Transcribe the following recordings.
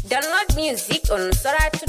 Download music on Soratu.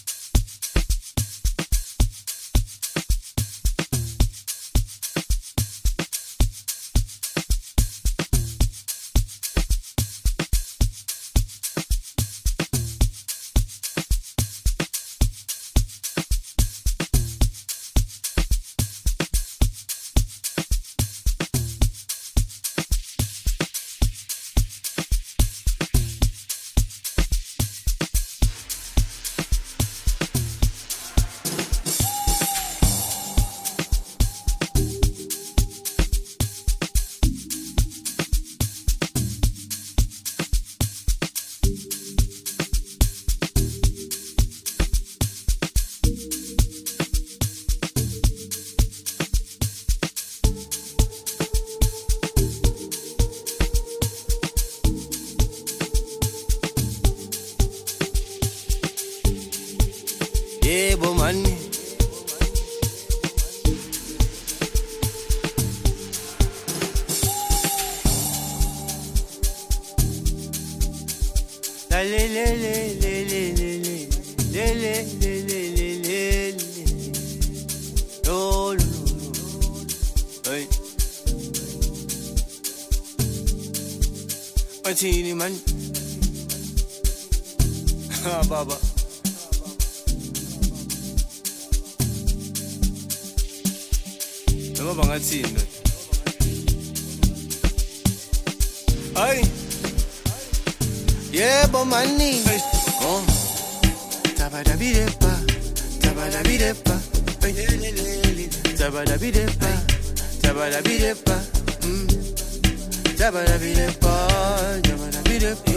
Yebo mani la le le le le le le le le le le le le lo lo hey Martini man ha baba Noma bangathini Ay Yebo mani Oh Tabadabidepa Tabadabidepa Tabadabidepa Tabadabidepa Tabadabidepa Tabadabidepa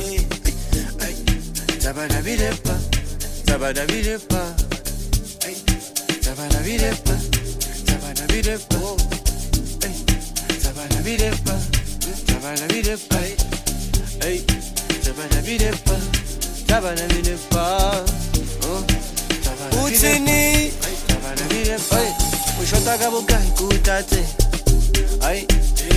Tabadabidepa Tabadabidepa Tabadabidepa Tabadabidepa Tabadabidepa Tabadabidepa Hey Tabadabidepa Tabadabidepa Utsini Tabadabidepa Ushota kabuka kutate Ay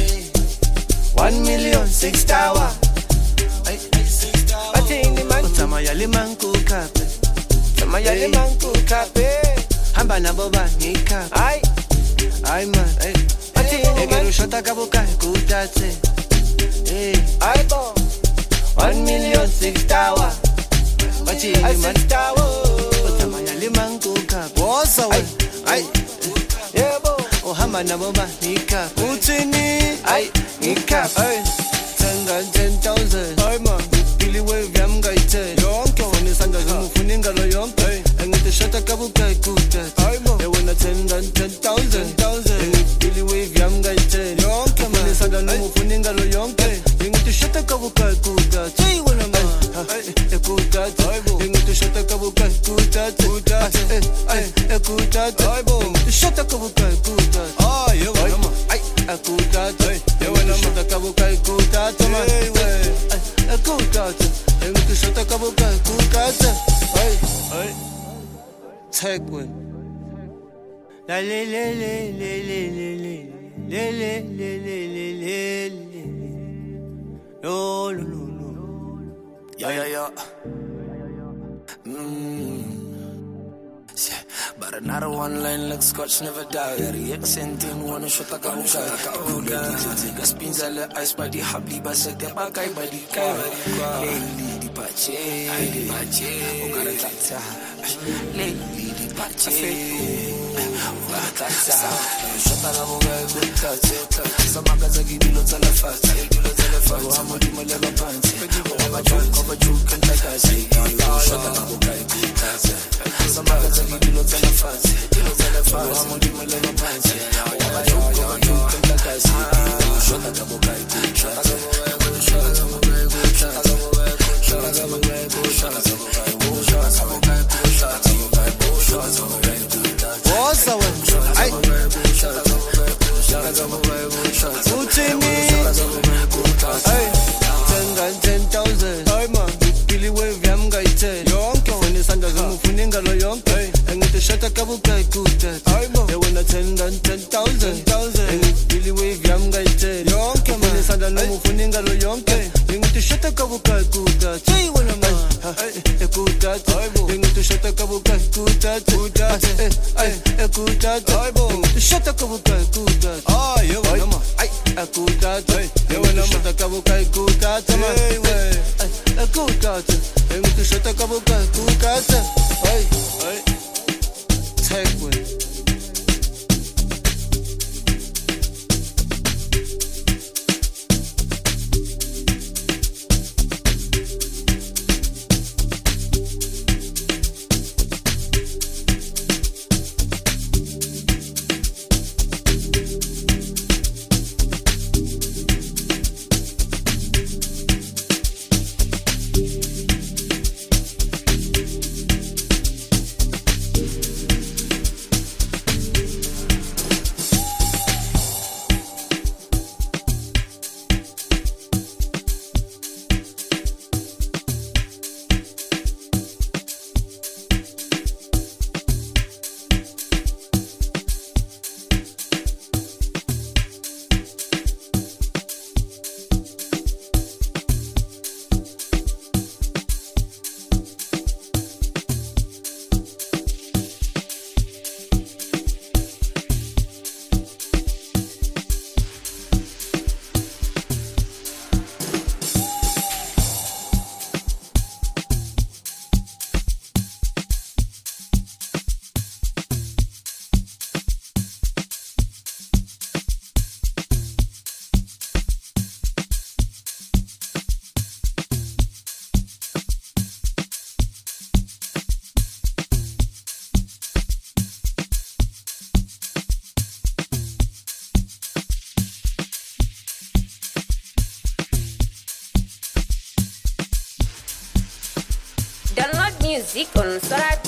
1,000,006 tower Ay 6 tower Atini man Tamayali manku kape Tamayali manku kape Hamba na boba nika Ay man ay Egero shota kabuka kutate Ay bo 1,000,006 tower Watching man tower Tamayali manku kape Woza we Ay Yebo Oh hamba na boba nika Utini Ay nika Ay 10,000 Ay man Pili wave yamga ite Yonke Wani sanga zimufuni ngalo yonke Engite shota kabuka kutate Ay man Ewana 10,000 Pili wave yamga ite Yonke Wani sanga zimufuni ngalo yonke Engite shota kabuka kutate Ay wana man Kutate Engite shota kabuka kutate Kutate Engite shota kabuka kutate Ay wana man Kutate Engite shota kabuka kutate Kutate Engite shota kabuka kutate Ay Take one La le le le le le le le le le le le le le No no no no Yeah But another one line like scotch never die Reaction thing wanna shot like a muka Gas pins alle ice by the habli Basa te bagay by the car Lately di pache Ugara tata Lately di pache Ugara tata Shot like a muka good touch Samaka zagi dilo telefat Fago hamo di malega panty Cover joke and like I say Shot like a muka good touch Samaka zagi dilo telefat Fago hamo di malega panty Cover joke and like I say Shot like a muka good touch Shot like a muka good touch Shot like a muka good touch Shot like a muka good touch Shot like a muka good touch Woza we Ay Utini Ay 10,000 Ay man Pili wave yamga ite Yonke Wani sanga zimufuni ngalo yonke Engite shota kabuka kutate Ay man Ewana 10,000 Engite pili wave yamga ite Yonke Wani sanga zimufuni ngalo yonke Engite shota kabuka kutate Ay wana man Shut up, Download music on Sorat